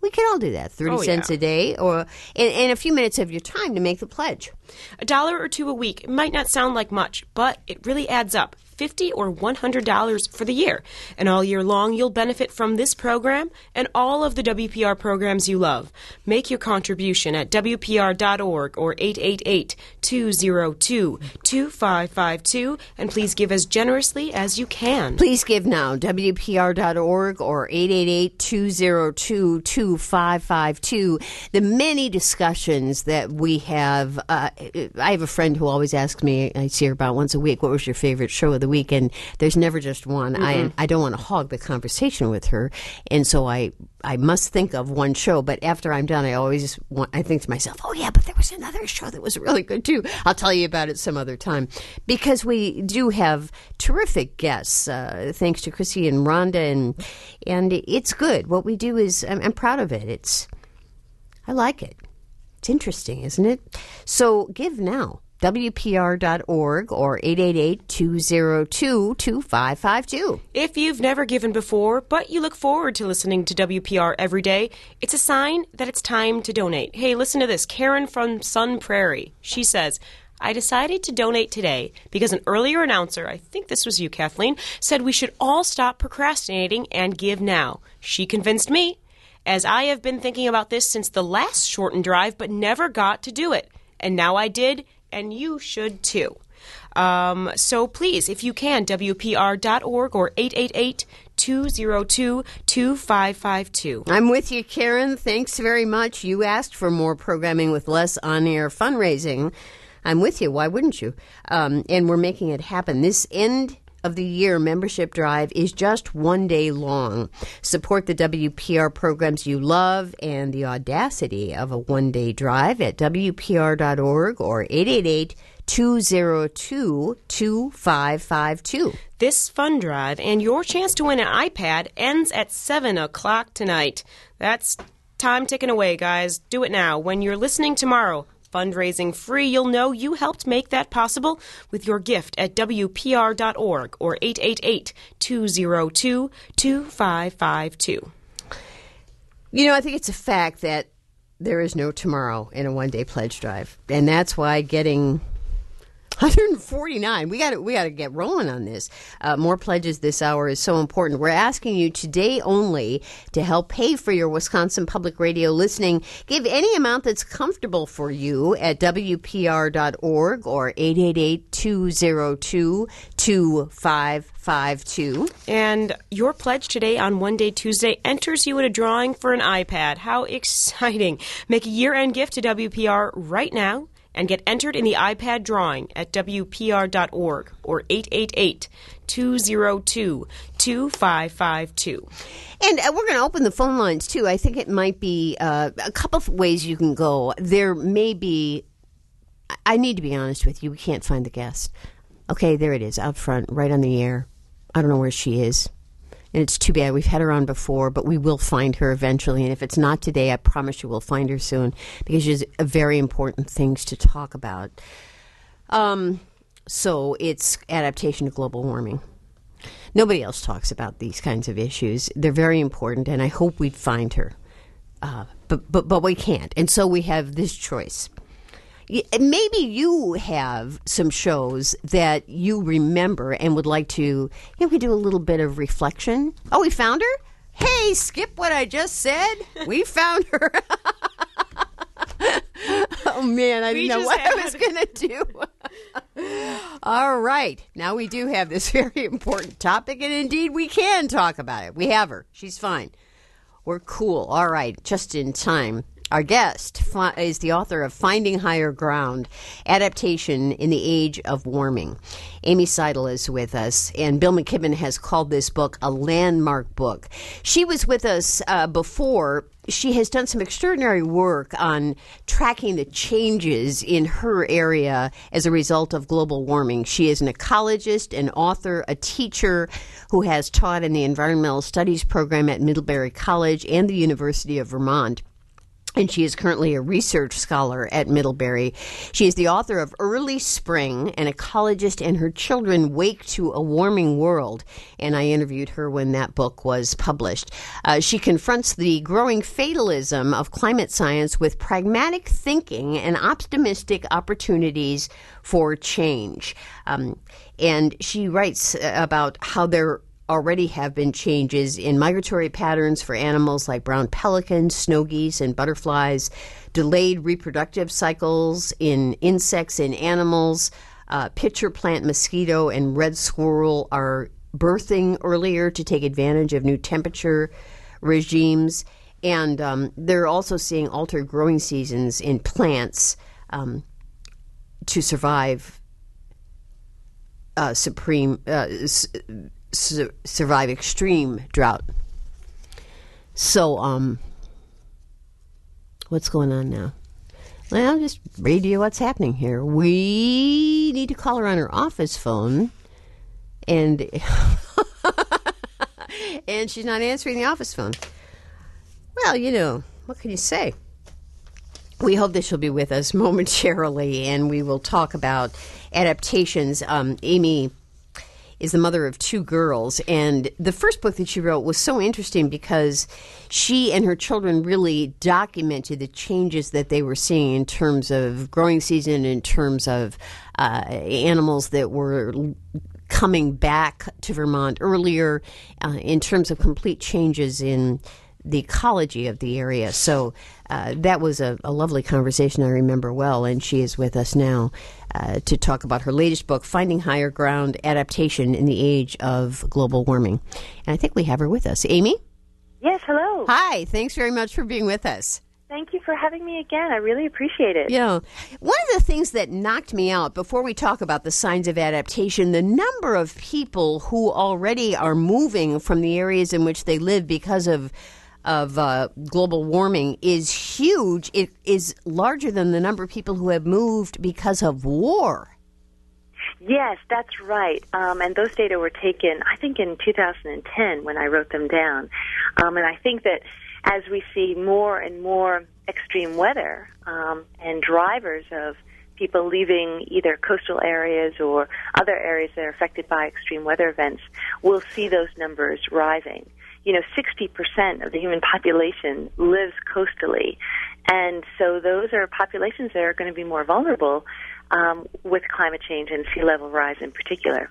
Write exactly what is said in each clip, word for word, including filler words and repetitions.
We can all do that. thirty Oh, cents yeah. a day or in, in a few minutes of your time to make the pledge. A dollar or two a week. It might not sound like much, but it really adds up. fifty or one hundred dollars for the year. And all year long, you'll benefit from this program and all of the W P R programs you love. Make your contribution at W P R dot org or eight eight eight, two zero two, two five five two, and please give as generously as you can. Please give now, W P R dot org or eight eight eight, two zero two, two five five two. The many discussions that we have, uh, I have a friend who always asks me, I see her about once a week, what was your favorite show of the week? And there's never just one. I I don't want to hog the conversation with her, and so I I must think of one show. But after I'm done, I always want, I think to myself, oh yeah, but there was another show that was really good too. I'll tell you about it some other time, because we do have terrific guests. Uh, thanks to Chrissy and Rhonda, and and it's good. What we do is I'm, I'm proud of it. It's I like it. It's interesting, isn't it? So give now. W P R dot org or eight eight eight, two zero two, two five five two. If you've never given before, but you look forward to listening to W P R every day, it's a sign that it's time to donate. Hey, listen to this. Karen from Sun Prairie. She says, I decided to donate today because an earlier announcer, I think this was you, Kathleen, said we should all stop procrastinating and give now. She convinced me, as I have been thinking about this since the last shortened drive, but never got to do it. And now I did, and you should too. Um, so please, if you can, W P R dot org or eight eight eight, two zero two, two five five two. I'm with you, Karen. Thanks very much. You asked for more programming with less on-air fundraising. I'm with you. Why wouldn't you? Um, and we're making it happen. This end of the year membership drive is just one day long. Support the W P R programs you love and the audacity of a one-day drive at W P R dot org or eight eight eight, two zero two, two five five two. This fund drive and your chance to win an iPad ends at seven o'clock tonight. That's time ticking away, guys. Do it now. When you're listening tomorrow, fundraising free, you'll know you helped make that possible with your gift at W P R dot org or eight eight eight, two zero two, two five five two. You know, I think it's a fact that there is no tomorrow in a one-day pledge drive, and that's why getting one hundred forty-nine. We got to we got to get rolling on this. Uh, more pledges this hour is so important. We're asking you today only to help pay for your Wisconsin Public Radio listening. Give any amount that's comfortable for you at W P R dot org or eight eight eight, two zero two, two five five two. And your pledge today on One Day Tuesday enters you in a drawing for an iPad. How exciting. Make a year-end gift to W P R right now and get entered in the iPad drawing at W P R dot org or eight eight eight, two zero two, two five five two. And uh, we're going to open the phone lines, too. I think it might be uh, a couple of ways you can go. There may be, I need to be honest with you, we can't find the guest. Okay, there it is, out front, right on the air. I don't know where she is. And it's too bad. We've had her on before, but we will find her eventually. And if it's not today, I promise you we'll find her soon, because she's very important things to talk about. Um, so it's adaptation to global warming. Nobody else talks about these kinds of issues. They're very important, and I hope we'd find her. Uh, but, but, but we can't. And so we have this choice. Maybe you have some shows that you remember and would like to, you know, we do a little bit of reflection. Oh, we found her? Hey, skip what I just said. We found her. Oh, man, I We didn't know just what had- I was going to do. All right. Now we do have this very important topic, and indeed we can talk about it. We have her. She's fine. We're cool. All right. Just in time. Our guest is the author of Finding Higher Ground, Adaptation in the Age of Warming. Amy Seidel is with us, and Bill McKibben has called this book a landmark book. She was with us uh, before. She has done some extraordinary work on tracking the changes in her area as a result of global warming. She is an ecologist, an author, a teacher who has taught in the Environmental Studies program at Middlebury College and the University of Vermont. and she is currently a research scholar at Middlebury. She is the author of Early Spring, An Ecologist and Her Children Wake to a Warming World, and I interviewed her when that book was published. Uh, she confronts the growing fatalism of climate science with pragmatic thinking and optimistic opportunities for change. Um, and she writes about how there already have been changes in migratory patterns for animals like brown pelicans, snow geese, and butterflies, delayed reproductive cycles in insects and animals. Uh, pitcher plant mosquito and red squirrel are birthing earlier to take advantage of new temperature regimes. And um, they're also seeing altered growing seasons in plants um, to survive uh, supreme... Uh, s- survive extreme drought. So, um, what's going on now? Well, just read you what's happening here. We need to call her on her office phone, and and she's not answering the office phone. Well, you know, what can you say? We hope that she'll be with us momentarily, and we will talk about adaptations. Um, Amy is the mother of two girls, and the first book that she wrote was so interesting because she and her children really documented the changes that they were seeing in terms of growing season, in terms of uh, animals that were coming back to Vermont earlier, uh, in terms of complete changes in the ecology of the area. So uh, that was a, a lovely conversation I remember well, and she is with us now uh, to talk about her latest book, Finding Higher Ground, Adaptation in the Age of Global Warming. And I think we have her with us. Amy? Yes, hello. Hi, thanks very much for being with us. Thank you for having me again. I really appreciate it. Yeah. One of the things that knocked me out before we talk about the signs of adaptation, the number of people who already are moving from the areas in which they live because of of uh, global warming is huge. It is larger than the number of people who have moved because of war. Yes, that's right. Um, and those data were taken, I think, in two thousand ten when I wrote them down. Um, and I think that as we see more and more extreme weather um, and drivers of people leaving either coastal areas or other areas that are affected by extreme weather events, we'll see those numbers rising. You know, sixty percent of the human population lives coastally, and so those are populations that are going to be more vulnerable um, with climate change and sea level rise in particular.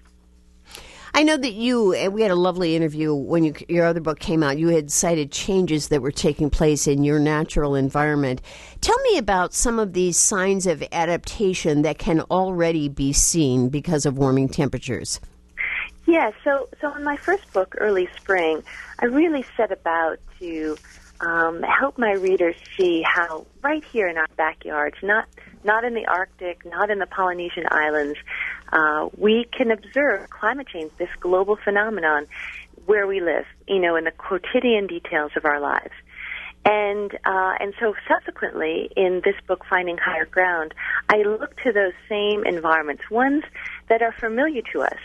I know that you, we had a lovely interview when you, your other book came out. You had cited changes that were taking place in your natural environment. Tell me about some of these signs of adaptation that can already be seen because of warming temperatures. Yeah, so so in my first book, Early Spring, I really set about to um, help my readers see how right here in our backyards, not not in the Arctic, not in the Polynesian Islands, uh, we can observe climate change, this global phenomenon, where we live, you know, in the quotidian details of our lives. And uh, and so subsequently, in this book, Finding Higher Ground, I look to those same environments, ones that are familiar to us,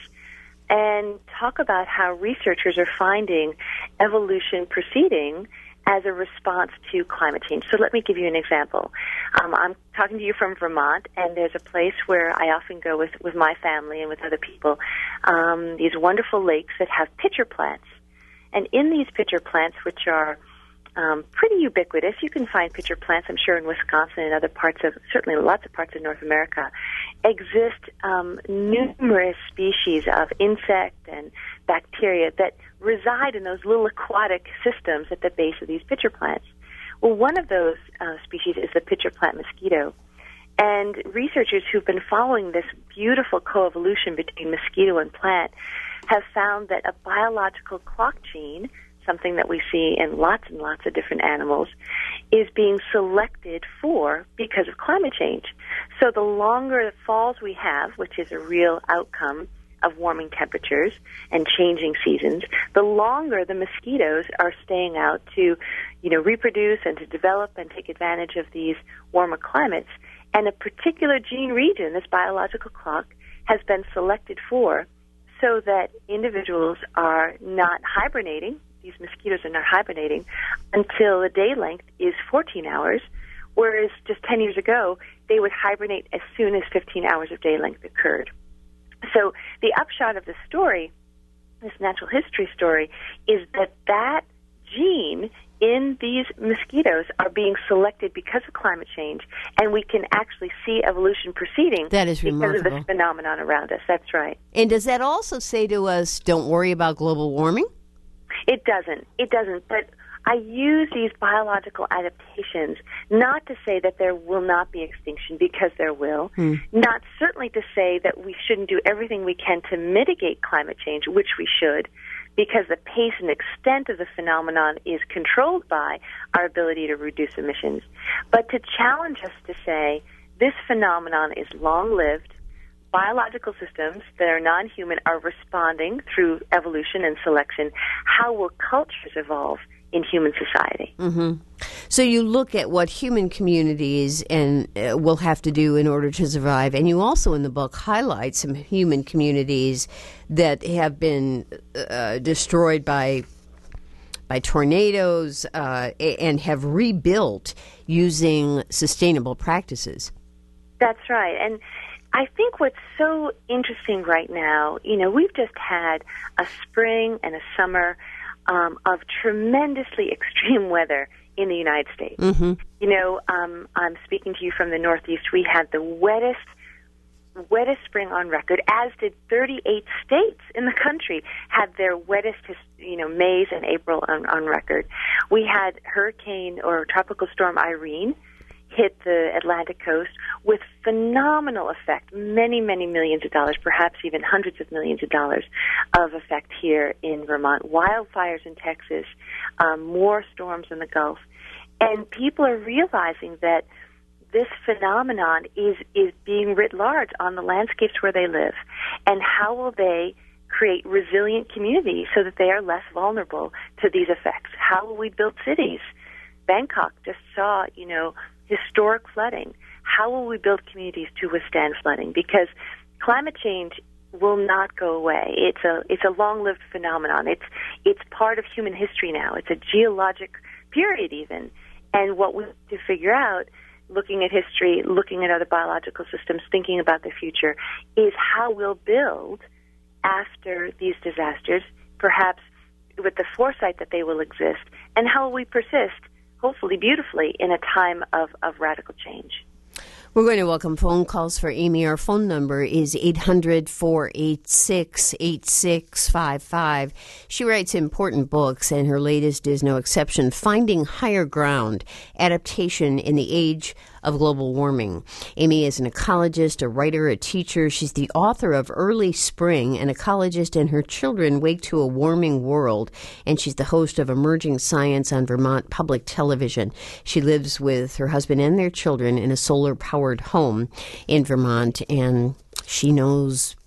and talk about how researchers are finding evolution proceeding as a response to climate change. So let me give you an example. Um, I'm talking to you from Vermont, and there's a place where I often go with, with my family and with other people, um, these wonderful lakes that have pitcher plants. And in these pitcher plants, which are um, pretty ubiquitous, you can find pitcher plants, I'm sure, in Wisconsin and other parts of, certainly lots of parts of North America, exist um, numerous species of insect and bacteria that reside in those little aquatic systems at the base of these pitcher plants. Well, one of those uh, species is the pitcher plant mosquito. And researchers who've been following this beautiful coevolution between mosquito and plant have found that a biological clock gene, something that we see in lots and lots of different animals, is being selected for because of climate change. So the longer the falls we have, which is a real outcome of warming temperatures and changing seasons, the longer the mosquitoes are staying out to, you know, reproduce and to develop and take advantage of these warmer climates. And a particular gene region, this biological clock, has been selected for so that individuals are not hibernating, these mosquitoes are not hibernating until the day length is fourteen hours, whereas just ten years ago, they would hibernate as soon as fifteen hours of day length occurred. So the upshot of the story, this natural history story, is that that gene in these mosquitoes are being selected because of climate change, and we can actually see evolution proceeding that is because remarkable. of this phenomenon around us. That's right. And does that also say to us, don't worry about global warming? It doesn't. It doesn't. But I use these biological adaptations not to say that there will not be extinction, because there will. Hmm. Not certainly to say that we shouldn't do everything we can to mitigate climate change, which we should, because the pace and extent of the phenomenon is controlled by our ability to reduce emissions. But to challenge us to say this phenomenon is long-lived, biological systems that are non-human are responding through evolution and selection. How will cultures evolve in human society? Mm-hmm. So you look at what human communities and uh, will have to do in order to survive, and you also in the book highlight some human communities that have been uh, destroyed by by tornadoes uh, and have rebuilt using sustainable practices. That's right. And I think what's so interesting right now, you know, we've just had a spring and a summer um, of tremendously extreme weather in the United States. Mm-hmm. You know, um, I'm speaking to you from the Northeast. We had the wettest, wettest spring on record, as did thirty-eight states in the country had their wettest, you know, Mays and April on, on record. We had Hurricane or Tropical Storm Irene hit the Atlantic coast with phenomenal effect, many, many millions of dollars, perhaps even hundreds of millions of dollars of effect here in Vermont. Wildfires in Texas, um, more storms in the Gulf. And people are realizing that this phenomenon is, is being writ large on the landscapes where they live. And how will they create resilient communities so that they are less vulnerable to these effects? How will we build cities? Bangkok just saw, you know, historic flooding. How will we build communities to withstand flooding? Because climate change will not go away. It's a it's a long-lived phenomenon. It's it's part of human history now. It's a geologic period even. And what we have to figure out, looking at history, looking at other biological systems, thinking about the future, is how we'll build after these disasters, perhaps with the foresight that they will exist, and how will we persist, hopefully beautifully, in a time of, of radical change. We're going to welcome phone calls for Amy. Our phone number is eight hundred, four eight six, eight six five five. She writes important books, and her latest is no exception, Finding Higher Ground, Adaptation in the Age of Global Warming. Amy is an ecologist, a writer, a teacher. She's the author of Early Spring, An Ecologist and Her Children Wake to a Warming World, and she's the host of Emerging Science on Vermont Public Television. She lives with her husband and their children in a solar-powered home in Vermont, and she knows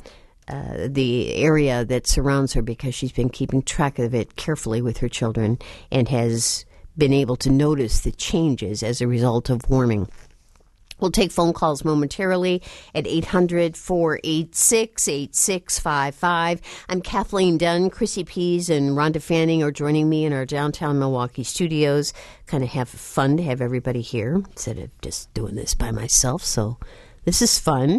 uh, the area that surrounds her because she's been keeping track of it carefully with her children and has been able to notice the changes as a result of warming. We'll take phone calls momentarily at eight hundred, four eight six, eight six five five. I'm Kathleen Dunn. Chrissy Pease and Rhonda Fanning are joining me in our downtown Milwaukee studios. Kind of have fun to have everybody here instead of just doing this by myself. So this is fun.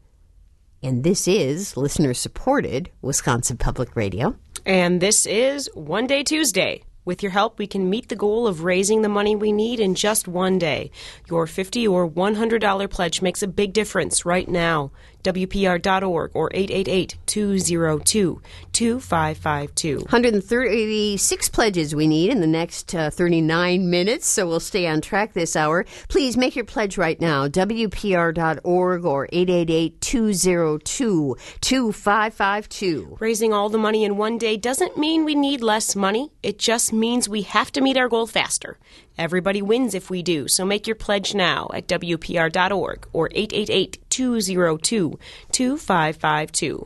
And this is listener-supported Wisconsin Public Radio. And this is One Day Tuesday. With your help, we can meet the goal of raising the money we need in just one day. Your fifty dollars or one hundred dollars pledge makes a big difference right now. W P R dot org or eight eight eight, two zero two, two five five two. one hundred thirty-six pledges we need in the next uh, thirty-nine minutes, so we'll stay on track this hour. Please make your pledge right now. W P R dot org or eight eight eight, two zero two, two five five two. Raising all the money in one day doesn't mean we need less money. It just means we have to meet our goal faster. Everybody wins if we do, so make your pledge now at W P R dot org or eight eight eight, two zero two, two five five two.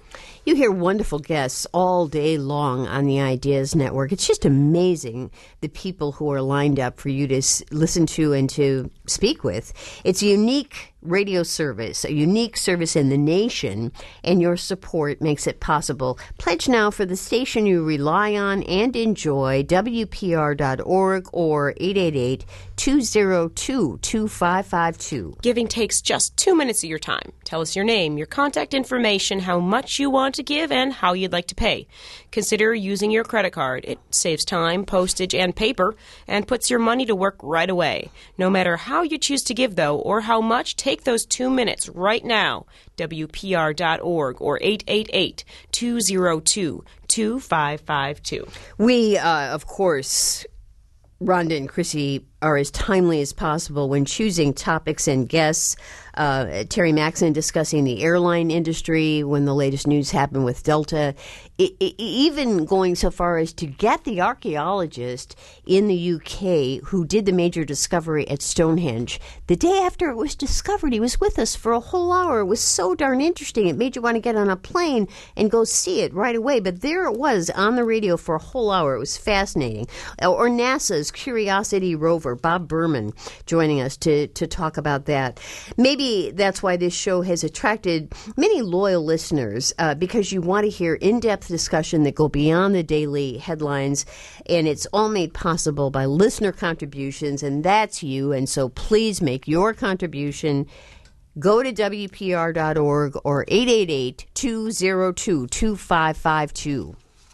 You hear wonderful guests all day long on the Ideas Network. It's just amazing the people who are lined up for you to s- listen to and to speak with. It's a unique radio service, a unique service in the nation, and your support makes it possible. Pledge now for the station you rely on and enjoy, W P R dot org or eight eight eight, two zero two, two five five two. Giving takes just two minutes of your time. Tell us your name, your contact information, how much you want to give, and how you'd like to pay. Consider using your credit card. It saves time, postage, and paper, and puts your money to work right away. No matter how you choose to give, though, or how much, take those two minutes right now. W P R dot org or eight eight eight, two zero two, two five five two. We, uh, of course, Rhonda and Chrissy are as timely as possible when choosing topics and guests. Uh, Terry Maxon discussing the airline industry when the latest news happened with Delta. I, I, even going so far as to get the archaeologist in the U K who did the major discovery at Stonehenge. The day after it was discovered, he was with us for a whole hour. It was so darn interesting. It made you want to get on a plane and go see it right away. But there it was on the radio for a whole hour. It was fascinating. Or NASA's Curiosity rover, Bob Berman, joining us to, to talk about that. Maybe that's why this show has attracted many loyal listeners, uh, because you want to hear in-depth discussion that go beyond the daily headlines, and it's all made possible by listener contributions, and that's you. And so please make your contribution. Go to W P R dot org or eight eight eight, two zero two, two five five two.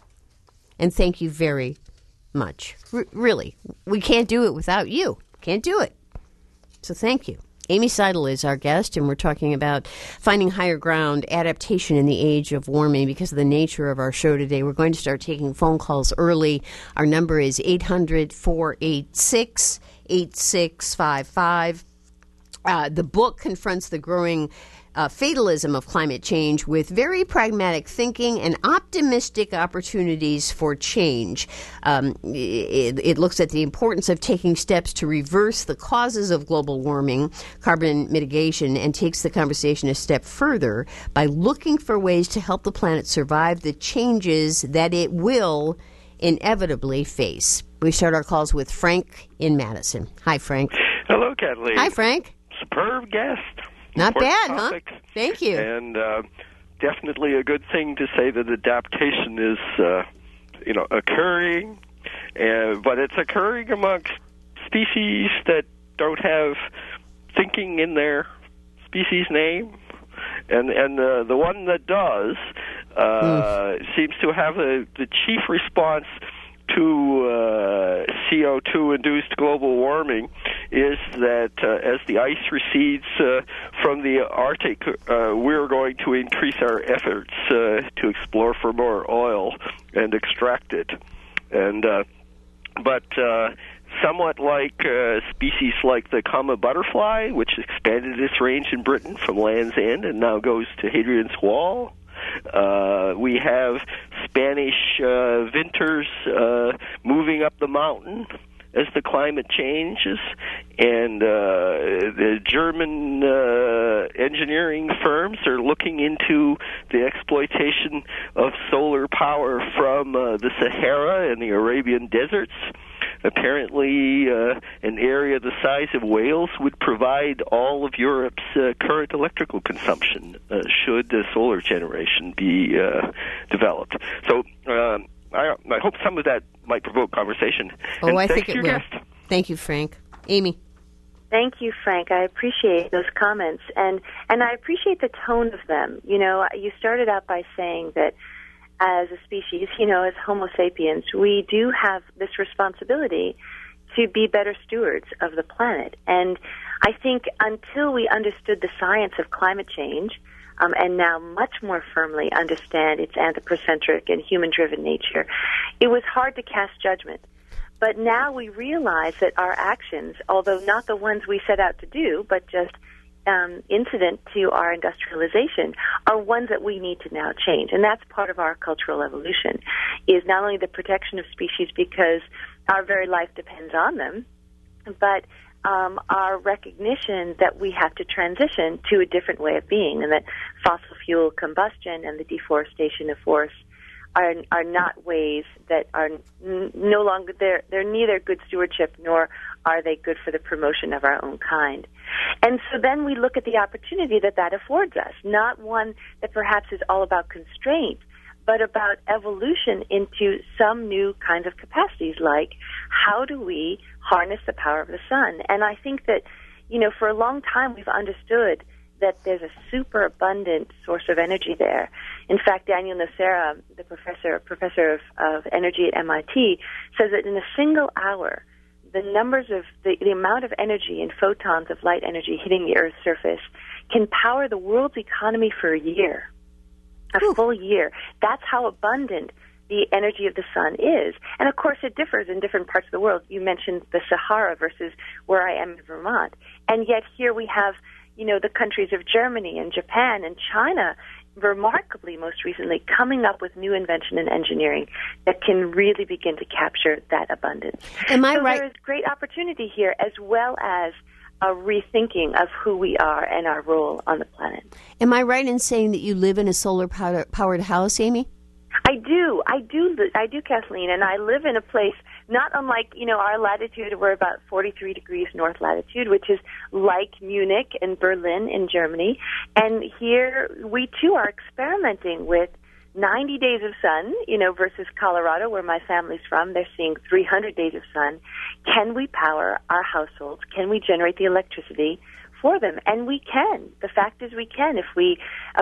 And thank you very much. R- really, we can't do it without you. Can't do it. So thank you. Amy Seidel is our guest, and we're talking about finding higher ground, adaptation in the age of warming. Because of the nature of our show today, we're going to start taking phone calls early. Our number is eight hundred, four eight six, eight six five five. Uh, the book confronts the growing uh, fatalism of climate change with very pragmatic thinking and optimistic opportunities for change. Um, it, it looks at the importance of taking steps to reverse the causes of global warming, carbon mitigation, and takes the conversation a step further by looking for ways to help the planet survive the changes that it will inevitably face. We start our calls with Frank in Madison. Hi, Frank. Hello, Kathleen. Hi, Frank. Superb guest. Not Important bad, topics. huh? Thank you. And uh, definitely a good thing to say that adaptation is, uh, you know, occurring, uh, but it's occurring amongst species that don't have thinking in their species name, and and uh, the one that does uh, mm. seems to have a, the chief response to uh, C O two induced global warming is that uh, as the ice recedes uh, from the Arctic, uh, we're going to increase our efforts uh, to explore for more oil and extract it. And uh, but uh, somewhat like uh, species like the common butterfly, which expanded its range in Britain from Land's End and now goes to Hadrian's Wall. Uh, we have Spanish uh, winters uh, moving up the mountain as the climate changes, and uh, the German uh, engineering firms are looking into the exploitation of solar power from uh, the Sahara and the Arabian deserts. Apparently, uh, an area the size of Wales would provide all of Europe's uh, current electrical consumption uh, should uh, solar generation be uh, developed. So um, I, I hope some of that might provoke conversation. Oh, and I thanks think it to your will. guest. Thank you, Frank. Amy. Thank you, Frank. I appreciate those comments, and, and I appreciate the tone of them. You know, you started out by saying that as a species, you know, as Homo sapiens, we do have this responsibility to be better stewards of the planet. And I think until we understood the science of climate change, um, and now much more firmly understand its anthropocentric and human-driven nature, it was hard to cast judgment. But now we realize that our actions, although not the ones we set out to do, but just Um, incident to our industrialization, are ones that we need to now change. And that's part of our cultural evolution, is not only the protection of species because our very life depends on them, but um, our recognition that we have to transition to a different way of being, and that fossil fuel combustion and the deforestation of forests are are not ways that are n- no longer they're they're neither good stewardship nor are they good for the promotion of our own kind. And so then we look at the opportunity that that affords us, not one that perhaps is all about constraint, but about evolution into some new kinds of capacities, like how do we harness the power of the sun? And I think that, you know, for a long time we've understood that there's a super abundant source of energy there. In fact, Daniel Nocera, the professor professor of, of energy at M I T, says that in a single hour, the numbers of the, the amount of energy in photons of light energy hitting the Earth's surface can power the world's economy for a year, a Ooh. full year. That's how abundant the energy of the sun is. And of course, it differs in different parts of the world. You mentioned the Sahara versus where I am in Vermont. And yet here we have, you know, the countries of Germany and Japan and China, remarkably most recently, coming up with new invention and engineering that can really begin to capture that abundance. Am I so right? There is great opportunity here, as well as a rethinking of who we are and our role on the planet. Am I right in saying that you live in a solar-powered house, Amy? I do. I do. I do, Kathleen, and I live in a place not unlike, you know, our latitude. We're about forty-three degrees north latitude, which is like Munich and Berlin in Germany. And here we, too, are experimenting with ninety days of sun, you know, versus Colorado, where my family's from. They're seeing three hundred days of sun. Can we power our households? Can we generate the electricity for them? And we can. The fact is we can if we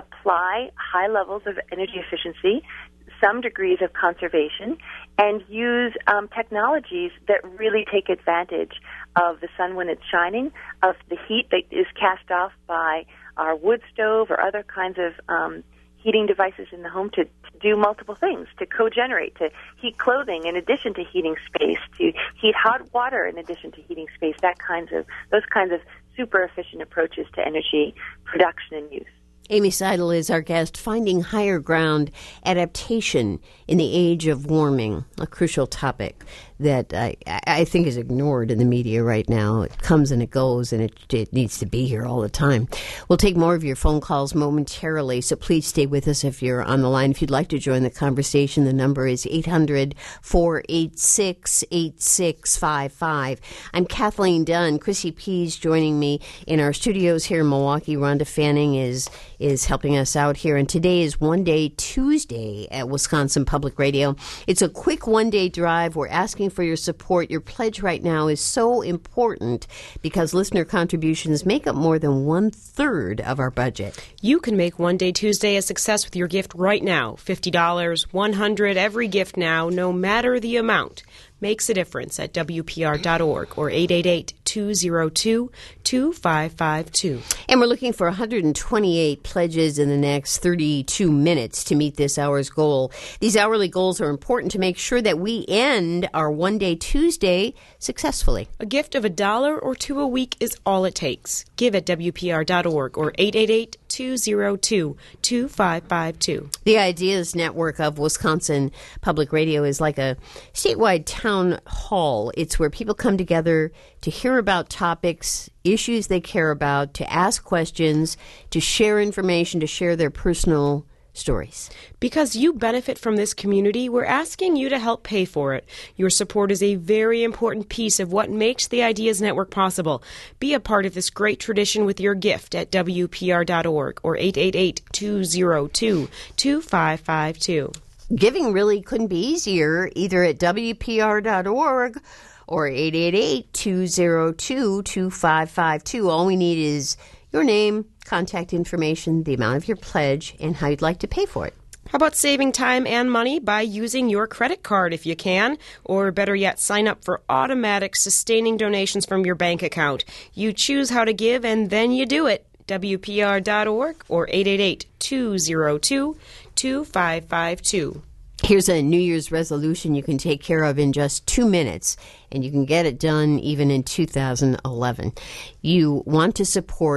apply high levels of energy efficiency, some degrees of conservation, and use um, technologies that really take advantage of the sun when it's shining, of the heat that is cast off by our wood stove or other kinds of um, heating devices in the home to, to do multiple things, to co-generate, to heat clothing in addition to heating space, to heat hot water in addition to heating space, that kinds of those kinds of super efficient approaches to energy production and use. Amy Seidel is our guest. Finding higher ground, adaptation in the age of warming, a crucial topic that I, I think is ignored in the media right now. It comes and it goes, and it, it needs to be here all the time. We'll take more of your phone calls momentarily, so please stay with us if you're on the line. If you'd like to join the conversation, the number is eight hundred, four eight six, eight six five five. I'm Kathleen Dunn. Chrissy Pease joining me in our studios here in Milwaukee. Rhonda Fanning is is helping us out here, and today is One Day Tuesday at Wisconsin Public Radio. It's a quick one-day drive. We're asking for your support. Your pledge right now is so important because listener contributions make up more than one-third of our budget. You can make One Day Tuesday a success with your gift right now. fifty dollars, one hundred dollars, every gift now, no matter the amount, makes a difference at W P R dot org or eight eight eight, two zero two, two five five two. And we're looking for one hundred twenty-eight pledges in the next thirty-two minutes to meet this hour's goal. These hourly goals are important to make sure that we end our One Day Tuesday successfully. A gift of a dollar or two a week is all it takes. Give at W P R dot org or eight eight eight, two zero two, two five five two. The Ideas Network of Wisconsin Public Radio is like a statewide town hall. It's where people come together to hear about topics, issues they care about, to ask questions, to share information, to share their personal stories. Because you benefit from this community, we're asking you to help pay for it. Your support is a very important piece of what makes the Ideas Network possible. Be a part of this great tradition with your gift at W P R dot org or eight eight eight, two zero two, two five five two. Giving really couldn't be easier either at W P R dot org or eight eight eight, two zero two, two five five two. All we need is your name, contact information, the amount of your pledge, and how you'd like to pay for it. How about saving time and money by using your credit card if you can? Or better yet, sign up for automatic sustaining donations from your bank account. You choose how to give and then you do it. W P R dot org or eight eight eight, two zero two, two five five two. Here's a New Year's resolution you can take care of in just two minutes, and you can get it done even in two thousand eleven. You want to support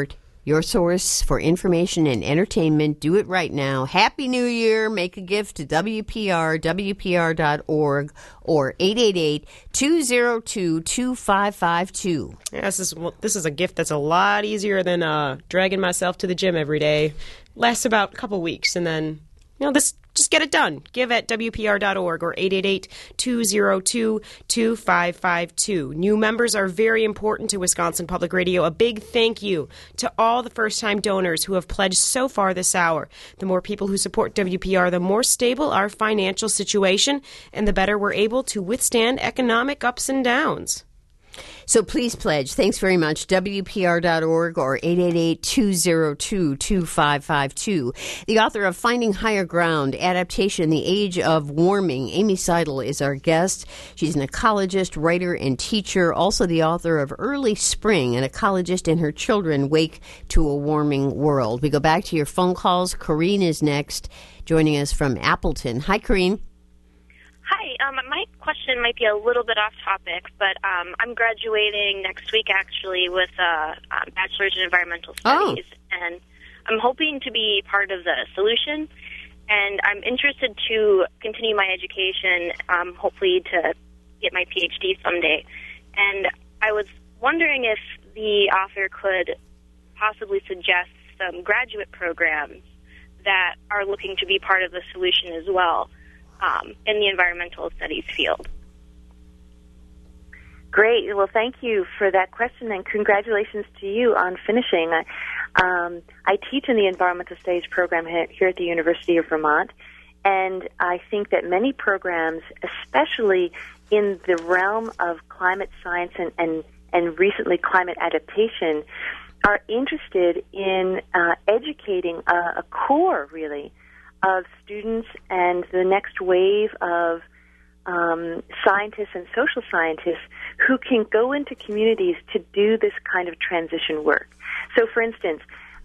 your source for information and entertainment. Do it right now. Happy New Year. Make a gift to W P R, W P R dot org, or eight eight eight, two zero two, two five five two. Yeah, this is, this is a gift that's a lot easier than uh, dragging myself to the gym every day. Lasts about a couple weeks, and then, you know, this just get it done. Give at W P R dot org or eight eight eight, two zero two, two five five two. New members are very important to Wisconsin Public Radio. A big thank you to all the first-time donors who have pledged so far this hour. The more people who support W P R, the more stable our financial situation, and the better we're able to withstand economic ups and downs. So please pledge. Thanks very much. W P R dot org or eight eight eight, two zero two, two five five two. The author of Finding Higher Ground, Adaptation, the Age of Warming, Amy Seidel, is our guest. She's an ecologist, writer, and teacher, also the author of Early Spring, an ecologist and her children wake to a warming world. We go back to your phone calls. Corrine is next, joining us from Appleton. Hi, Corrine. Hi, um, my question might be a little bit off topic, but um, I'm graduating next week, actually, with a, a bachelor's in environmental studies, oh. and I'm hoping to be part of the solution, and I'm interested to continue my education, um, hopefully to get my P H D someday, and I was wondering if the author could possibly suggest some graduate programs that are looking to be part of the solution as well. Um, in the environmental studies field. Great. Well, thank you for that question, and congratulations to you on finishing. I, um, I teach in the environmental studies program here at the University of Vermont, and I think that many programs, especially in the realm of climate science and, and, and recently climate adaptation, are interested in uh, educating a, a core, really, of students and the next wave of um, scientists and social scientists who can go into communities to do this kind of transition work. So, for instance,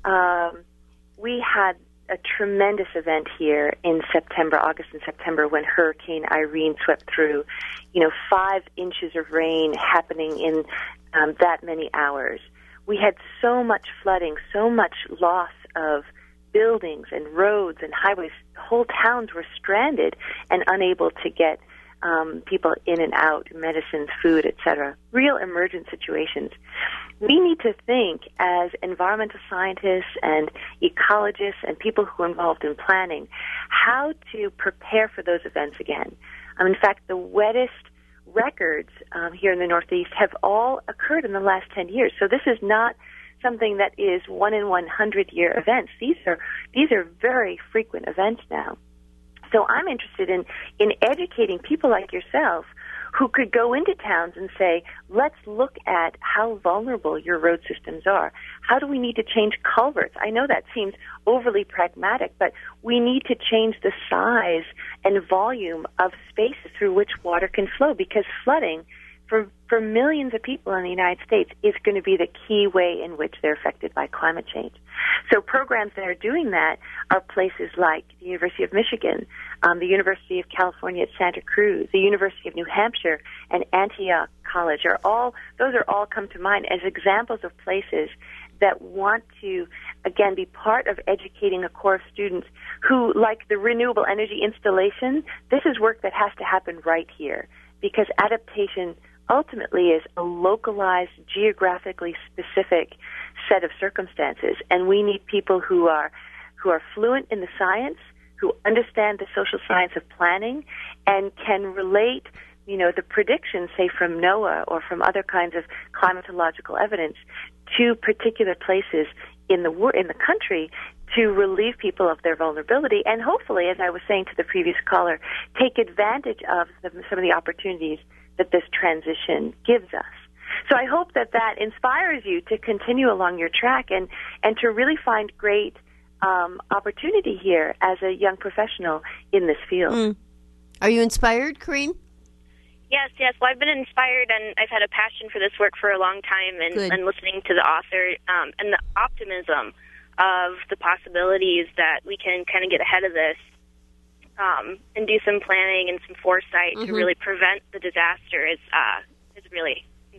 um, we had a tremendous event here in September, August and September, when Hurricane Irene swept through. You know, five inches of rain happening in um, that many hours. We had so much flooding, so much loss of buildings and roads and highways. Whole towns were stranded and unable to get um, people in and out, medicines, food, et cetera. Real emergent situations. We need to think as environmental scientists and ecologists and people who are involved in planning how to prepare for those events again. Um, in fact, the wettest records um, here in the Northeast have all occurred in the last ten years. So this is not something that is one in one hundred year events. These are these are very frequent events now. So I'm interested in, in educating people like yourself who could go into towns and say, let's look at how vulnerable your road systems are. How do we need to change culverts? I know that seems overly pragmatic, but we need to change the size and volume of spaces through which water can flow, because flooding For, for millions of people in the United States is going to be the key way in which they're affected by climate change. So programs that are doing that are places like the University of Michigan, um, the University of California at Santa Cruz, the University of New Hampshire, and Antioch College. Are all those are all come to mind as examples of places that want to, again, be part of educating a core of students who, like the renewable energy installation, this is work that has to happen right here, because adaptation ultimately is a localized, geographically specific set of circumstances, and we need people who are who are fluent in the science, who understand the social science of planning, and can relate, you know, the predictions, say, from NOAA or from other kinds of climatological evidence to particular places in the in the country to relieve people of their vulnerability, and hopefully, as I was saying to the previous caller, take advantage of the, some of the opportunities that this transition gives us. So I hope that that inspires you to continue along your track and, and to really find great um, opportunity here as a young professional in this field. Mm. Are you inspired, Corrine? Yes, yes. Well, I've been inspired, and I've had a passion for this work for a long time, and, and listening to the author um, and the optimism of the possibilities that we can kind of get ahead of this um, and do some planning and some foresight mm-hmm. to really prevent the disaster is uh, is really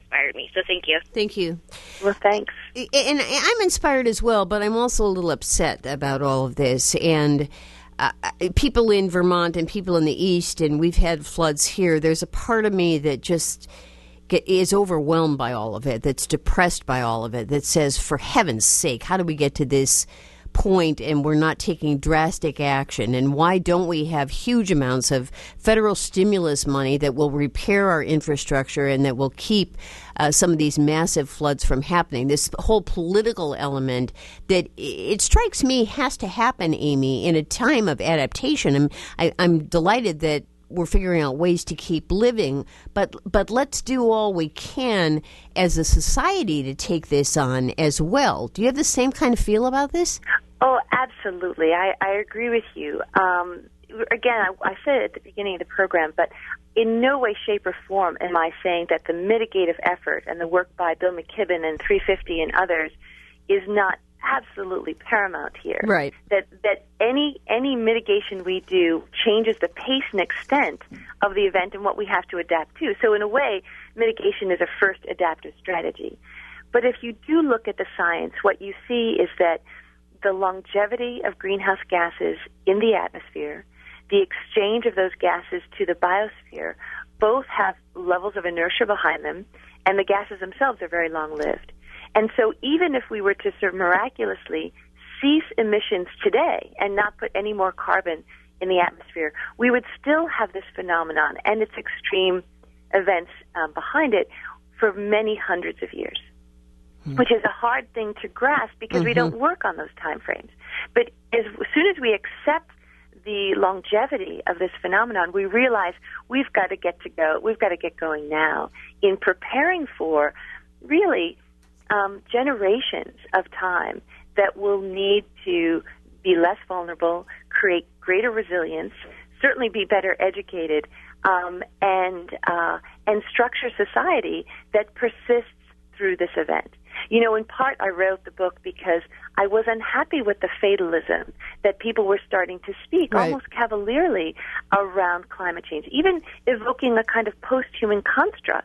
inspired me. So thank you. Thank you. Well, thanks. And I'm inspired as well, but I'm also a little upset about all of this. And uh, people in Vermont and people in the East, and we've had floods here, there's a part of me that just get, is overwhelmed by all of it, that's depressed by all of it, that says, for heaven's sake, how do we get to this point and we're not taking drastic action? And why don't we have huge amounts of federal stimulus money that will repair our infrastructure and that will keep uh, some of these massive floods from happening? This whole political element that it strikes me has to happen, Amy, in a time of adaptation. I'm, I, I'm delighted that we're figuring out ways to keep living, but but let's do all we can as a society to take this on as well. Do you have the same kind of feel about this? Oh, absolutely. I, I agree with you. Um, again, I, I said it at the beginning of the program, but in no way, shape, or form am I saying that the mitigative effort and the work by Bill McKibben and three fifty and others is not absolutely paramount here. Right. That that any any mitigation we do changes the pace and extent of the event and what we have to adapt to. So in a way, mitigation is a first adaptive strategy. But if you do look at the science, what you see is that the longevity of greenhouse gases in the atmosphere, the exchange of those gases to the biosphere, both have levels of inertia behind them, and the gases themselves are very long-lived. And so even if we were to sort of miraculously cease emissions today and not put any more carbon in the atmosphere, we would still have this phenomenon and its extreme events um, behind it for many hundreds of years, mm-hmm. which is a hard thing to grasp because mm-hmm. we don't work on those time frames. But as, as soon as we accept the longevity of this phenomenon, we realize we've got to get to go, we've got to get going now in preparing for really Um, generations of time that will need to be less vulnerable, create greater resilience, certainly be better educated, um, and uh, and structure society that persists through this event. You know, in part, I wrote the book because I was unhappy with the fatalism that people were starting to speak right. almost cavalierly around climate change, even evoking a kind of post-human construct.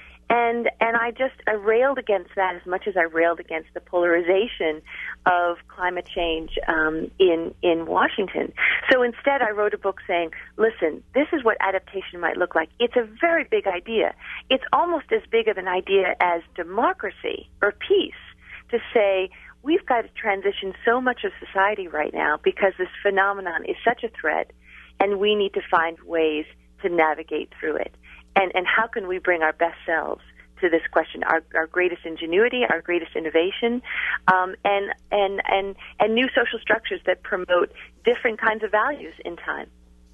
And and I just I railed against that as much as I railed against the polarization of climate change um, in in Washington. So instead, I wrote a book saying, "Listen, this is what adaptation might look like. It's a very big idea. It's almost as big of an idea as democracy or peace. To say we've got to transition so much of society right now because this phenomenon is such a threat, and we need to find ways to navigate through it." And, and how can we bring our best selves to this question, our, our greatest ingenuity, our greatest innovation, um, and, and, and, and new social structures that promote different kinds of values in time.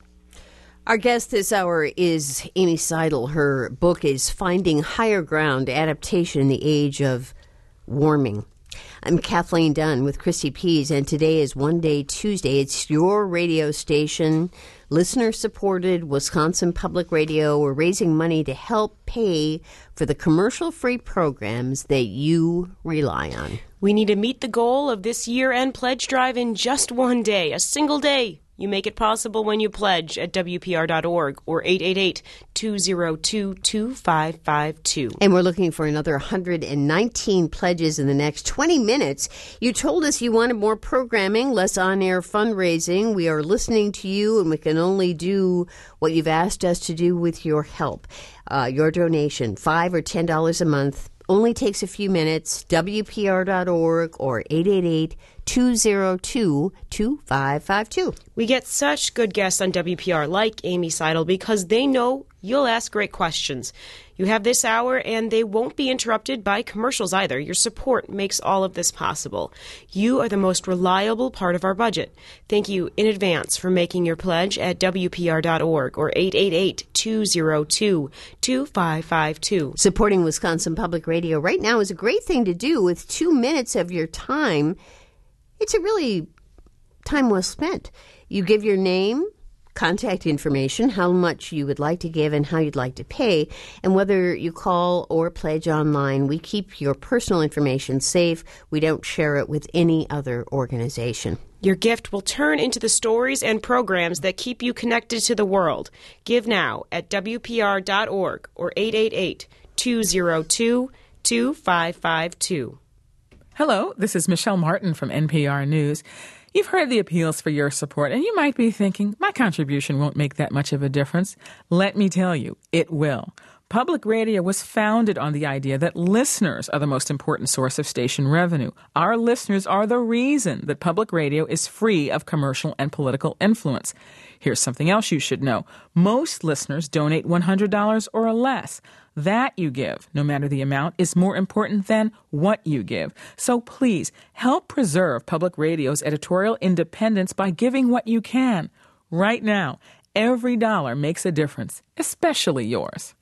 Our guest this hour is Amy Seidel. Her book is Finding Higher Ground, Adaptation in the Age of Warming. I'm Kathleen Dunn with Christy Pease, and today is One Day Tuesday. It's your radio station, listener-supported Wisconsin Public Radio. We're raising money to help pay for the commercial-free programs that you rely on. We need to meet the goal of this year-end pledge drive in just one day, a single day. You make it possible when you pledge at W P R dot org or eight eight eight, two oh two, two five five two. And we're looking for another one hundred nineteen pledges in the next twenty minutes. You told us you wanted more programming, less on-air fundraising. We are listening to you, and we can only do what you've asked us to do with your help. Uh, your donation, five dollars or ten dollars a month, only takes a few minutes. W P R dot org or eight eight eight, two oh two, two five five two. We get such good guests on W P R like Amy Seidel because they know you'll ask great questions. You have this hour, and they won't be interrupted by commercials either. Your support makes all of this possible. You are the most reliable part of our budget. Thank you in advance for making your pledge at W P R dot org or eight eight eight, two oh two, two five five two. Supporting Wisconsin Public Radio right now is a great thing to do with two minutes of your time. It's a really time well spent. You give your name, contact information, how much you would like to give and how you'd like to pay, and whether you call or pledge online, we keep your personal information safe. We don't share it with any other organization. Your gift will turn into the stories and programs that keep you connected to the world. Give now at W P R dot org or eight eight eight, two zero two, two five five two. Hello, this is Michelle Martin from N P R News. You've heard the appeals for your support, and you might be thinking, my contribution won't make that much of a difference. Let me tell you, it will. Public radio was founded on the idea that listeners are the most important source of station revenue. Our listeners are the reason that public radio is free of commercial and political influence. Here's something else you should know. Most listeners donate one hundred dollars or less. That you give, no matter the amount, is more important than what you give. So please help preserve public radio's editorial independence by giving what you can. Right now, every dollar makes a difference, especially yours.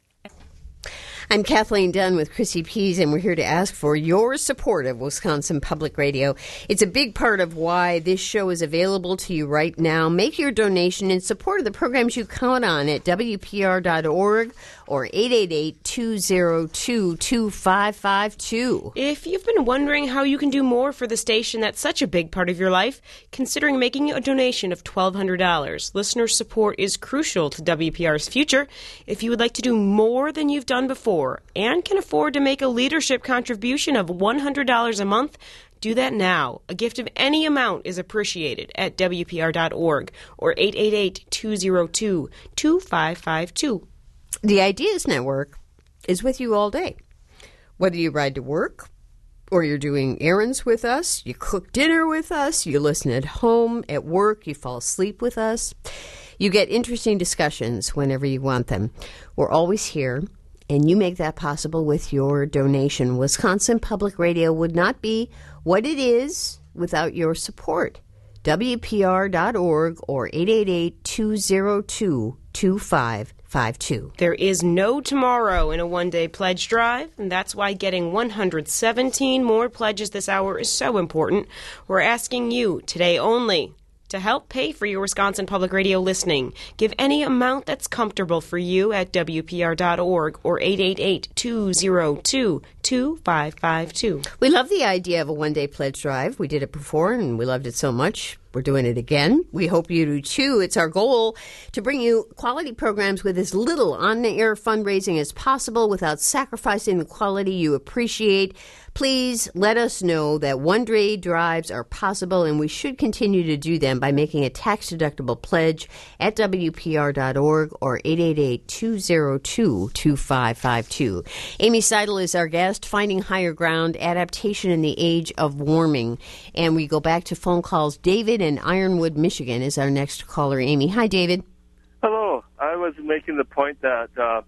I'm Kathleen Dunn with Chrissy Pease, and we're here to ask for your support of Wisconsin Public Radio. It's a big part of why this show is available to you right now. Make your donation in support of the programs you count on at W P R dot org or eight eight eight, two zero two, two five five two. If you've been wondering how you can do more for the station that's such a big part of your life, considering making a donation of twelve hundred dollars. Listener support is crucial to W P R's future. If you would like to do more than you've done before and can afford to make a leadership contribution of one hundred dollars a month, do that now. A gift of any amount is appreciated at W P R dot org or eight eight eight, two zero two, two five five two. The Ideas Network is with you all day. Whether you ride to work or you're doing errands with us, you cook dinner with us, you listen at home, at work, you fall asleep with us. You get interesting discussions whenever you want them. We're always here, and you make that possible with your donation. Wisconsin Public Radio would not be what it is without your support. W P R dot org or eight eight eight, two zero two, two five five two. There is no tomorrow in a one-day pledge drive, and that's why getting one hundred seventeen more pledges this hour is so important. We're asking you, today only, to help pay for your Wisconsin Public Radio listening. Give any amount that's comfortable for you at W P R dot org or eight eight eight, two zero two, two five five two. We love the idea of a one-day pledge drive. We did it before, and we loved it so much. We're doing it again. We hope you do, too. It's our goal to bring you quality programs with as little on-the-air fundraising as possible without sacrificing the quality you appreciate. Please let us know that one-day drives are possible, and we should continue to do them by making a tax-deductible pledge at W P R dot org or eight eight eight, two zero two, two five five two. Amy Seidel is our guest, Finding Higher Ground, Adaptation in the Age of Warming. And we go back to phone calls. David in Ironwood, Michigan is our next caller. Amy. Hi, David. Hello. I was making the point that uh,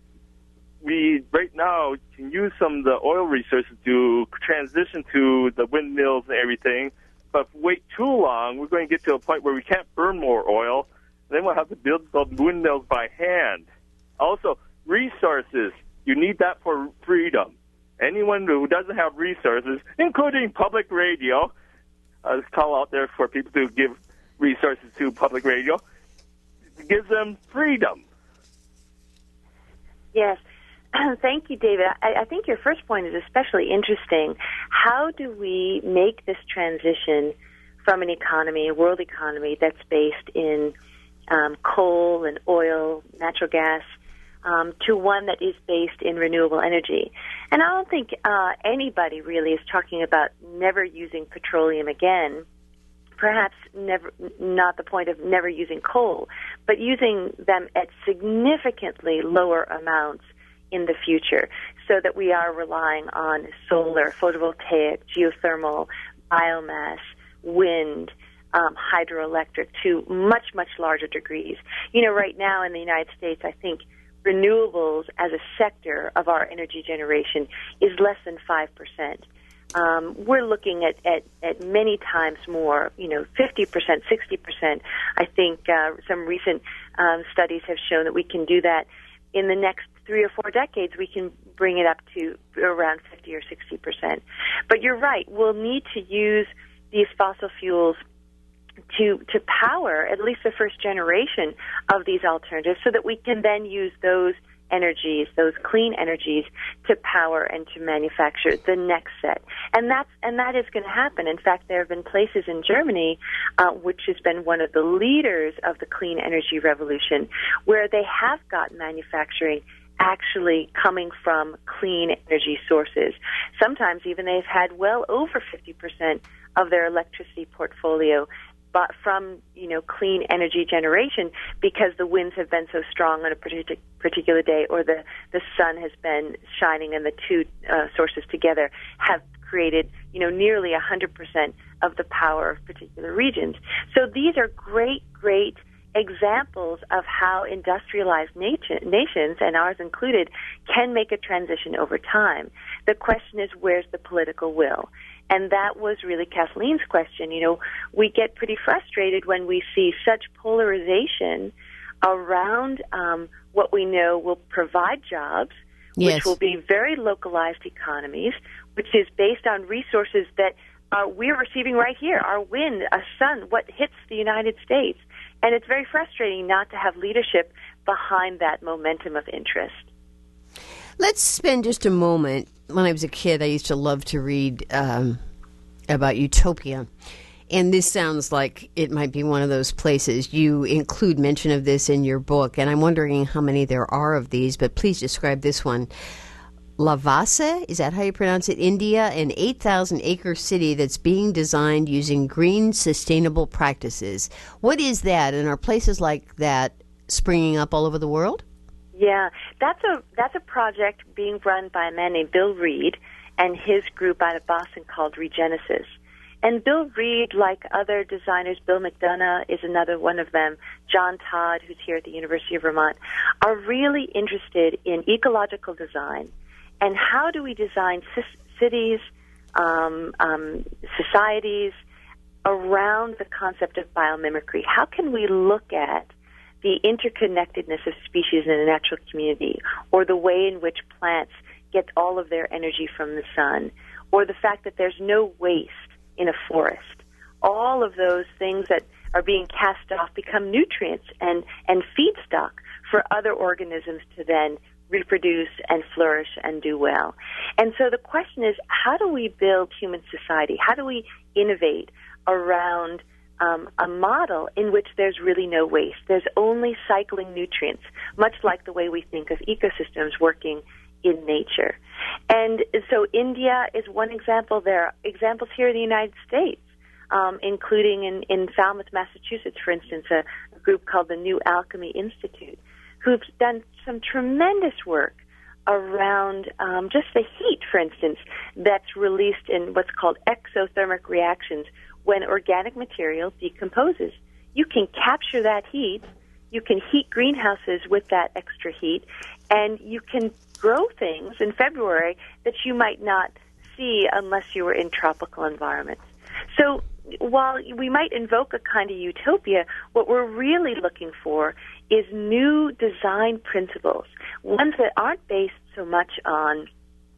we right now can use some of the oil resources to transition to the windmills and everything. But if we wait too long, we're going to get to a point where we can't burn more oil. Then we'll have to build the windmills by hand. Also, resources. You need that for freedom. Anyone who doesn't have resources, including public radio, uh, call out there for people to give resources to public radio, gives them freedom. Yes. Thank you, David. I, I think your first point is especially interesting. How do we make this transition from an economy, a world economy that's based in um, coal and oil, natural gas, um, to one that is based in renewable energy? And I don't think uh, anybody really is talking about never using petroleum again. Perhaps never, not the point of never using coal, but using them at significantly lower amounts in the future, so that we are relying on solar, photovoltaic, geothermal, biomass, wind, um, hydroelectric to much, much larger degrees. You know, right now in the United States, I think renewables as a sector of our energy generation is less than five percent. Um, we're looking at, at, at many times more, you know, fifty percent, sixty percent. I think uh, some recent um, studies have shown that we can do that in the next three or four decades. We can bring it up to around fifty or sixty percent. But you're right, we'll need to use these fossil fuels to to power at least the first generation of these alternatives, so that we can then use those energies, those clean energies, to power and to manufacture the next set. And that's and that is going to happen. In fact, there have been places in Germany, uh, which has been one of the leaders of the clean energy revolution, where they have got manufacturing actually coming from clean energy sources. Sometimes even they've had well over fifty percent of their electricity portfolio but from, you know, clean energy generation because the winds have been so strong on a partic- particular day, or the, the sun has been shining, and the two uh, sources together have created, you know, nearly one hundred percent of the power of particular regions. So these are great, great examples of how industrialized nation, nations, and ours included, can make a transition over time. The question is, where's the political will? And that was really Kathleen's question. You know, we get pretty frustrated when we see such polarization around um, what we know will provide jobs, yes. which will be very localized economies, which is based on resources that uh, we're receiving right here, our wind, a sun, what hits the United States. And it's very frustrating not to have leadership behind that momentum of interest. Let's spend just a moment. When I was a kid, I used to love to read um, about utopia. And this sounds like it might be one of those places. You include mention of this in your book, and I'm wondering how many there are of these, but please describe this one. Lavasa, is that how you pronounce it? India, an eight thousand acre city that's being designed using green, sustainable practices. What is that, and are places like that springing up all over the world? Yeah, that's a that's a project being run by a man named Bill Reed and his group out of Boston called Regenesis. And Bill Reed, like other designers, Bill McDonough is another one of them, John Todd, who's here at the University of Vermont, are really interested in ecological design and how do we design c- cities, um, um, societies around the concept of biomimicry. How can we look at the interconnectedness of species in a natural community, or the way in which plants get all of their energy from the sun, or the fact that there's no waste in a forest. All of those things that are being cast off become nutrients and, and feedstock for other organisms to then reproduce and flourish and do well. And so the question is, how do we build human society? How do we innovate around Um, a model in which there's really no waste? There's only cycling nutrients, much like the way we think of ecosystems working in nature. And so India is one example. There are examples here in the United States, um, including in, in Falmouth, Massachusetts, for instance, a, a group called the New Alchemy Institute, who've done some tremendous work around um, just the heat, for instance, that's released in what's called exothermic reactions. When organic material decomposes, you can capture that heat, you can heat greenhouses with that extra heat, and you can grow things in February that you might not see unless you were in tropical environments. So while we might invoke a kind of utopia, what we're really looking for is new design principles, ones that aren't based so much on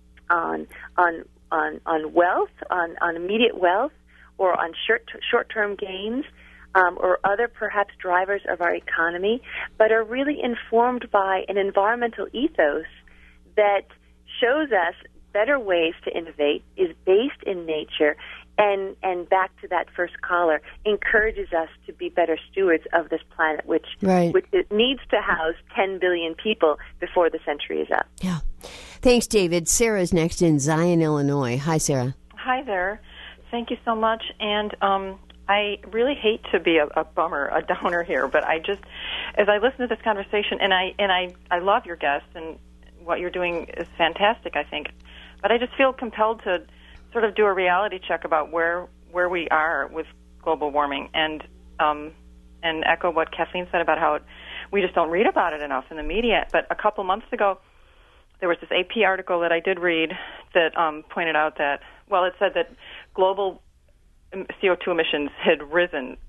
on on on, on wealth, on, on immediate wealth, or on short, short-term gains, um, or other perhaps drivers of our economy, but are really informed by an environmental ethos that shows us better ways to innovate, is based in nature, and, and back to that first caller, encourages us to be better stewards of this planet, which, right. which it needs to house ten billion people before the century is up. Yeah. Thanks, David. Sarah's next in Zion, Illinois. Hi, Sarah. Hi there. Thank you so much. And um, I really hate to be a, a bummer, a downer here, but I just, as I listen to this conversation, and I and I, I love your guest, and what you're doing is fantastic, I think, but I just feel compelled to sort of do a reality check about where where we are with global warming, and um, and echo what Kathleen said about how it, we just don't read about it enough in the media. But a couple months ago, there was this A P article that I did read that um, pointed out that, well, it said that global C O two emissions had risen,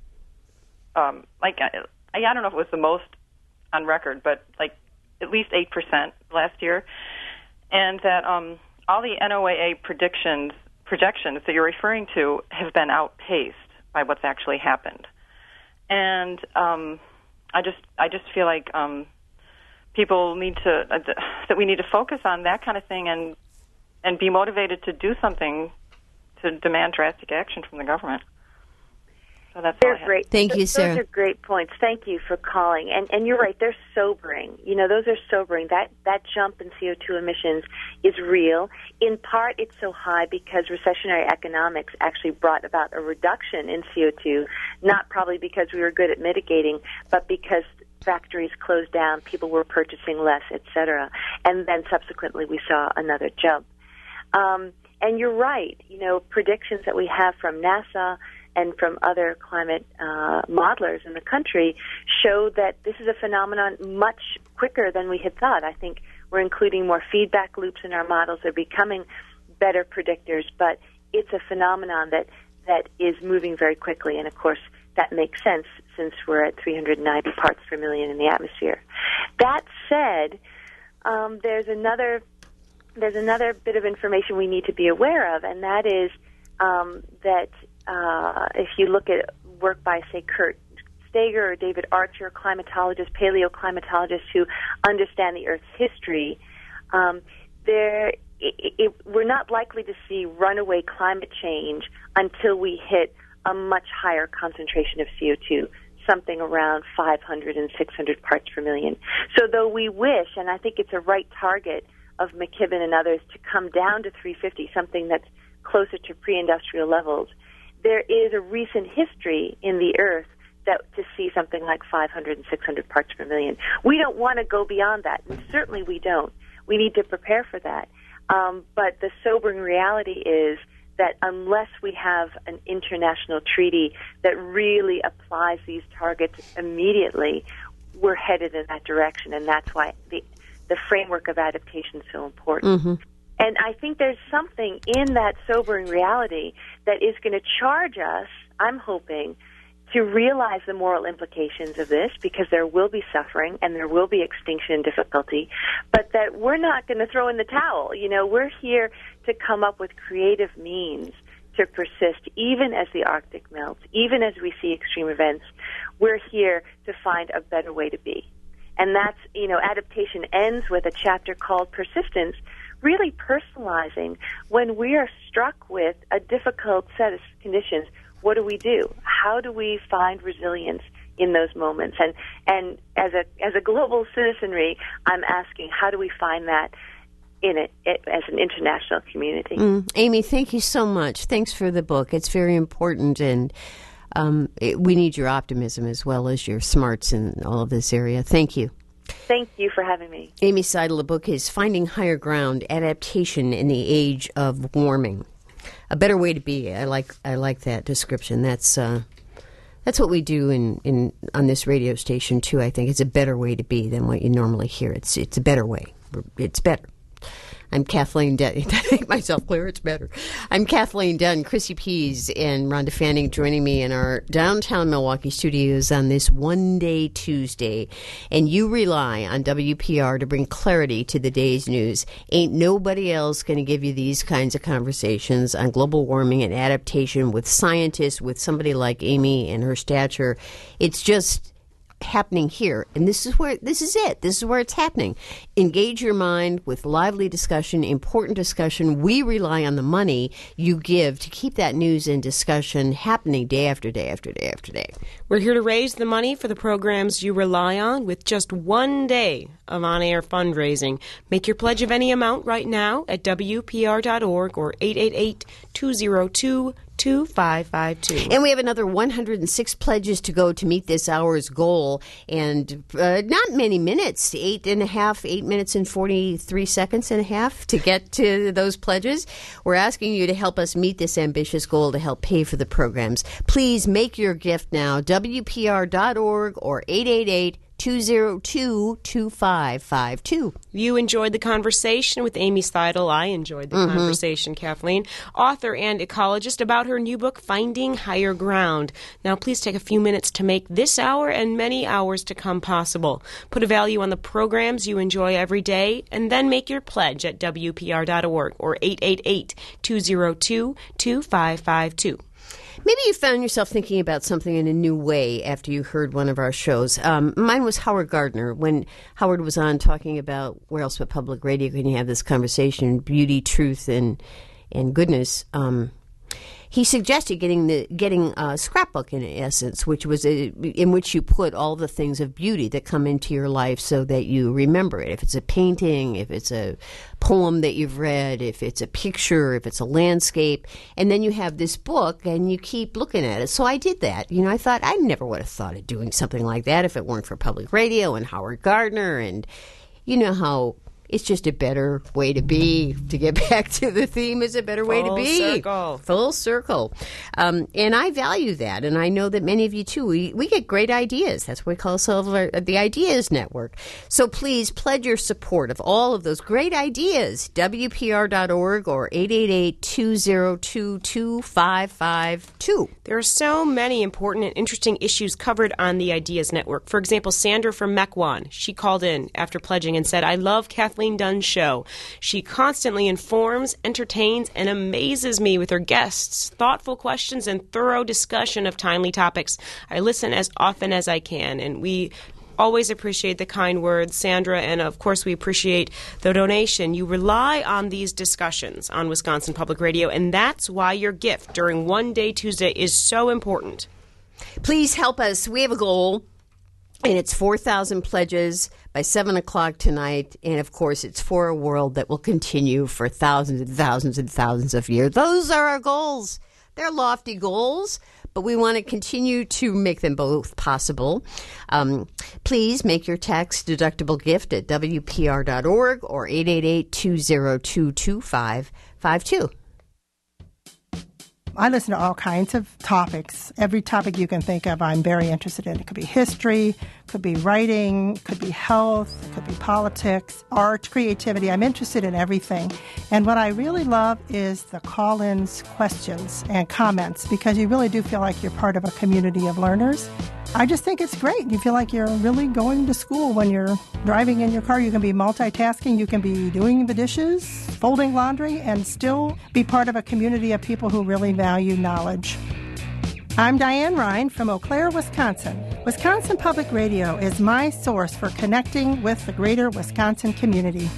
um, like, I, I don't know if it was the most on record, but like at least eight percent last year, and that um, all the N O A A predictions, projections that you're referring to have been outpaced by what's actually happened. And um, I just I just feel like um, people need to, uh, that we need to focus on that kind of thing and and be motivated to do something to demand drastic action from the government. So that's they're all I have. great. Thank you, Th- Sarah. Those are great points. Thank you for calling. And and you're right. They're sobering. You know, those are sobering. That that jump in C O two emissions is real. In part, it's so high because recessionary economics actually brought about a reduction in C O two. Not probably because we were good at mitigating, but because factories closed down, people were purchasing less, et cetera. And then subsequently, we saw another jump. Um, and you're right. You know, predictions that we have from NASA and from other climate uh, modelers in the country show that this is a phenomenon much quicker than we had thought. I think we're including more feedback loops in our models. They're becoming better predictors, but it's a phenomenon that, that is moving very quickly. And, of course, that makes sense since we're at three hundred ninety parts per million in the atmosphere. That said, um, there's another there's another bit of information we need to be aware of, and that is um, that Uh, if you look at work by, say, Kurt Steger or David Archer, climatologists, paleoclimatologists who understand the Earth's history, um, there it, it, we're not likely to see runaway climate change until we hit a much higher concentration of C O two, something around five hundred and six hundred parts per million. So though we wish, and I think it's a right target of McKibben and others, to come down to three fifty, something that's closer to pre-industrial levels, there is a recent history in the Earth that to see something like five hundred and six hundred parts per million. We don't want to go beyond that, and certainly we don't. We need to prepare for that. Um, but the sobering reality is that unless we have an international treaty that really applies these targets immediately, we're headed in that direction, and that's why the, the framework of adaptation is so important. Mm-hmm. And I think there's something in that sobering reality that is going to charge us, I'm hoping, to realize the moral implications of this, because there will be suffering and there will be extinction and difficulty, but that we're not going to throw in the towel. You know, we're here to come up with creative means to persist even as the Arctic melts, even as we see extreme events. We're here to find a better way to be. And that's, you know, adaptation ends with a chapter called Persistence, really personalizing when we are struck with a difficult set of conditions. What do we do? How do we find resilience in those moments? And and as a as a global citizenry, I'm asking, how do we find that in it, it as an international community? Mm. Amy, thank you so much. Thanks for the book. It's very important, and um, it, we need your optimism as well as your smarts in all of this area. Thank you. Thank you for having me. Amy Seidel, the book is Finding Higher Ground, Adaptation in the Age of Warming. A better way to be. I like I like that description. That's uh, that's what we do in, in on this radio station too. I think it's a better way to be than what you normally hear. It's it's a better way. It's better. I'm Kathleen Dunn. To make myself clear, it's better. I'm Kathleen Dunn, Chrissy Pease, and Rhonda Fanning joining me in our downtown Milwaukee studios on this one-day Tuesday. And you rely on W P R to bring clarity to the day's news. Ain't nobody else going to give you these kinds of conversations on global warming and adaptation with scientists, with somebody like Amy and her stature. It's just happening here, and this is where this is it this is where it's happening. Engage your mind with lively discussion, important discussion. We rely on the money you give to keep that news and discussion happening day after day after day after day. We're here to raise the money for the programs you rely on with just one day of on-air fundraising. Make your pledge of any amount right now at W P R dot org or eight eight eight, two oh two, two five five two. And we have another one hundred six pledges to go to meet this hour's goal, and uh, not many minutes, eight and a half, eight minutes and forty-three seconds and a half to get to those pledges. We're asking you to help us meet this ambitious goal to help pay for the programs. Please make your gift now, W P R dot org or eight eight eight, two oh two, two five five two. You enjoyed the conversation with Amy Seidel. I enjoyed the mm-hmm. conversation, Kathleen, author and ecologist, about her new book, Finding Higher Ground. Now, please take a few minutes to make this hour and many hours to come possible. Put a value on the programs you enjoy every day, and then make your pledge at W P R dot org or eight eight eight, two oh two, two five five two. Maybe you found yourself thinking about something in a new way after you heard one of our shows. Um, mine was Howard Gardner. When Howard was on talking about where else but public radio can you have this conversation, beauty, truth, and and goodness, um, he suggested getting the getting a scrapbook in essence, which was a, in which you put all the things of beauty that come into your life so that you remember it. If it's a painting, if it's a poem that you've read, if it's a picture, if it's a landscape, and then you have this book and you keep looking at it. So I did that. You know, I thought I never would have thought of doing something like that if it weren't for public radio and Howard Gardner, and you know how it's just a better way to be. To get back to the theme, is a better way to be. Full circle. Full circle. Um, and I value that, and I know that many of you too. We, we get great ideas. That's what we call ourselves our, the Ideas Network. So please pledge your support of all of those great ideas. W P R dot org or eight eight eight, two zero two, two five five two. There are so many important and interesting issues covered on the Ideas Network. For example, Sandra from Mequon, she called in after pledging and said, I love Kathleen Dunn's show. She constantly informs, entertains, and amazes me with her guests, thoughtful questions, and thorough discussion of timely topics. I listen as often as I can, and we always appreciate the kind words, Sandra, and of course we appreciate the donation. You rely on these discussions on Wisconsin Public Radio, and that's why your gift during One Day Tuesday is so important. Please help us. We have a goal, and it's four thousand pledges by seven o'clock tonight. And, of course, it's for a world that will continue for thousands and thousands and thousands of years. Those are our goals. They're lofty goals, but we want to continue to make them both possible. Um, please make your tax-deductible gift at W P R dot org or eight eight eight, two zero two, two five five two. I listen to all kinds of topics. Every topic you can think of, I'm very interested in. It could be history, could be writing, could be health, could be politics, art, creativity. I'm interested in everything. And what I really love is the call-ins, questions, and comments, because you really do feel like you're part of a community of learners. I just think it's great. You feel like you're really going to school when you're driving in your car. You can be multitasking. You can be doing the dishes, folding laundry, and still be part of a community of people who really value knowledge. I'm Diane Ryan from Eau Claire, Wisconsin. Wisconsin Public Radio is my source for connecting with the greater Wisconsin community.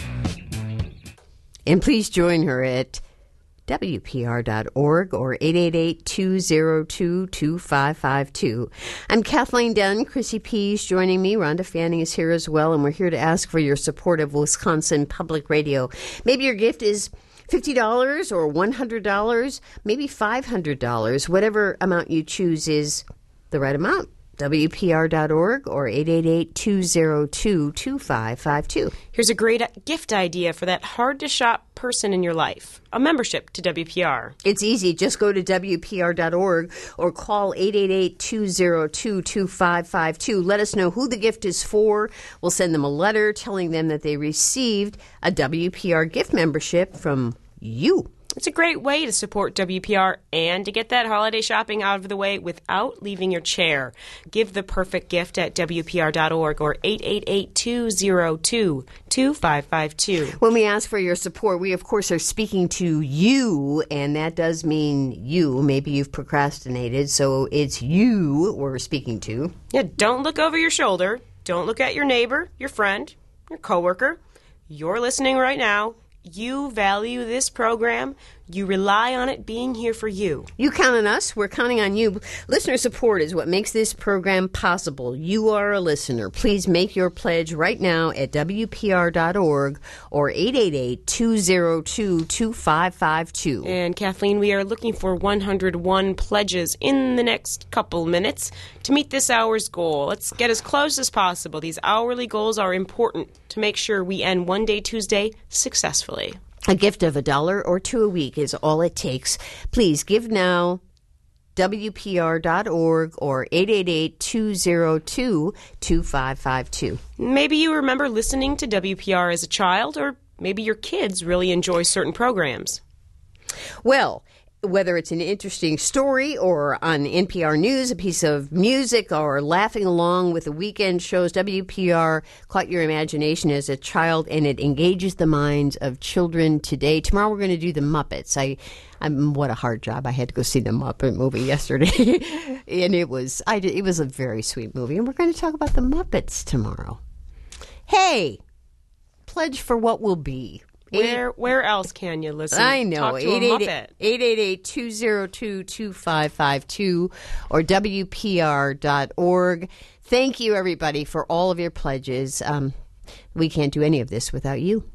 And please join her at W P R dot org or eight eight eight, two zero two, two five five two. I'm Kathleen Dunn. Chrissy Pease joining me. Rhonda Fanning is here as well, and we're here to ask for your support of Wisconsin Public Radio. Maybe your gift is fifty dollars or one hundred dollars, maybe five hundred dollars. Whatever amount you choose is the right amount. W P R dot org or eight eight eight, two zero two, two five five two. Here's a great gift idea for that hard-to-shop person in your life. A membership to W P R. It's easy. Just go to W P R dot org or call eight eight eight, two zero two, two five five two. Let us know who the gift is for. We'll send them a letter telling them that they received a W P R gift membership from you. It's a great way to support W P R and to get that holiday shopping out of the way without leaving your chair. Give the perfect gift at W P R dot org or eight eight eight, two zero two, two five five two. When we ask for your support, we, of course, are speaking to you, and that does mean you. Maybe you've procrastinated, so it's you we're speaking to. Yeah, don't look over your shoulder. Don't look at your neighbor, your friend, your coworker. You're listening right now. You value this program. You rely on it being here for you. You count on us. We're counting on you. Listener support is what makes this program possible. You are a listener. Please make your pledge right now at W P R dot org or eight eight eight, two zero two, two five five two. And Kathleen, we are looking for one hundred one pledges in the next couple minutes to meet this hour's goal. Let's get as close as possible. These hourly goals are important to make sure we end One Day Tuesday successfully. A gift of a dollar or two a week is all it takes. Please give now, W P R dot org or eight eight eight, two zero two, two five five two. Maybe you remember listening to W P R as a child, or maybe your kids really enjoy certain programs. Well, whether it's an interesting story or on N P R News, a piece of music, or laughing along with the weekend shows, W P R caught your imagination as a child, and it engages the minds of children today. Tomorrow we're going to do the Muppets. I, I'm what a hard job. I had to go see the Muppet movie yesterday, and it was I did, it was a very sweet movie. And we're going to talk about the Muppets tomorrow. Hey, pledge for what will be. Where where else can you listen? I know. Talk to a Muppet. eight eight eight, two oh two, two five five two or W P R dot org. Thank you, everybody, for all of your pledges. Um, we can't do any of this without you.